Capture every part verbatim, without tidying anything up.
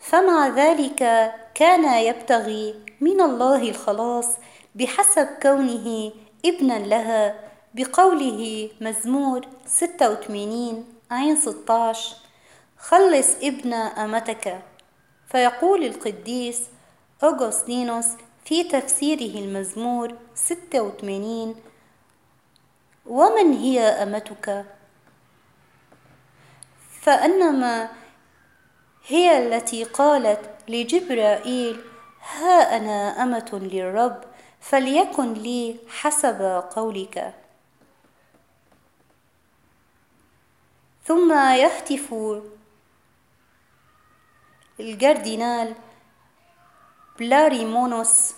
فمع ذلك كان يبتغي من الله الخلاص بحسب كونه ابنا لها، بقوله مزمور ستة وثمانين عين ستة عشر: خلص ابن أمتك. فيقول القديس أغسطينوس في تفسيره المزمور ستة وثمانين: ومن هي أمتك؟ فإنما هي التي قالت لجبرائيل: ها أنا أمة للرب، فليكن لي حسب قولك. ثم يهتف الكاردينال بلاريمونوس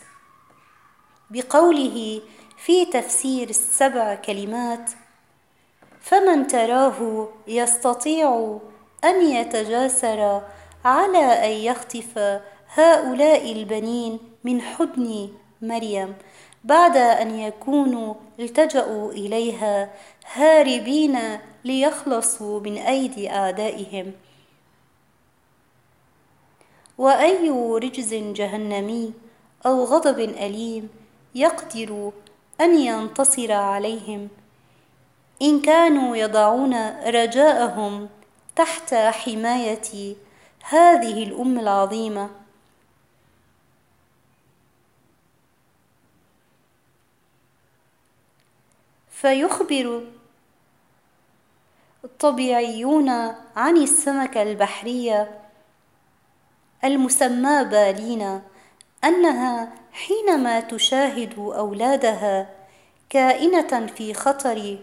بقوله في تفسير السبع كلمات: فمن تراه يستطيع أن يتجاسر على أن يخطف هؤلاء البنين من حضن مريم بعد أن يكونوا التجأوا إليها هاربين ليخلصوا من أيدي أعدائهم؟ وأي رجز جهنمي أو غضب أليم يقدر أن ينتصر عليهم إن كانوا يضعون رجاءهم تحت حماية هذه الأم العظيمة؟ فيخبر الطبيعيون عن السمكة البحرية المسمى بالينا أنها حينما تشاهد أولادها كائنة في خطر،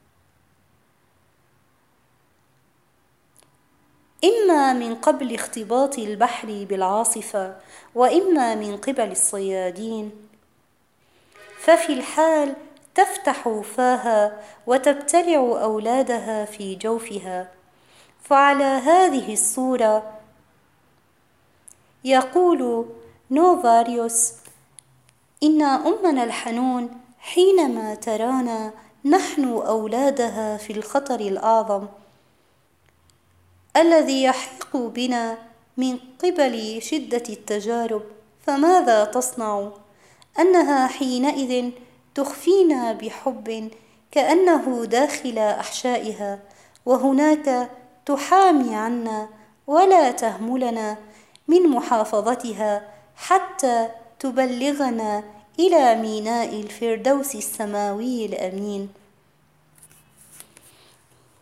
إما من قبل اختباط البحر بالعاصفة وإما من قبل الصيادين، ففي الحال تفتح فاها وتبتلع أولادها في جوفها. فعلى هذه الصورة يقول نوفاريوس إن أمنا الحنون حينما ترانا نحن أولادها في الخطر الأعظم الذي يحيق بنا من قبل شدة التجارب، فماذا تصنع؟ أنها حينئذ تخفينا بحب كأنه داخل أحشائها، وهناك تحامي عنا ولا تهملنا من محافظتها حتى تبلغنا إلى ميناء الفردوس السماوي الأمين.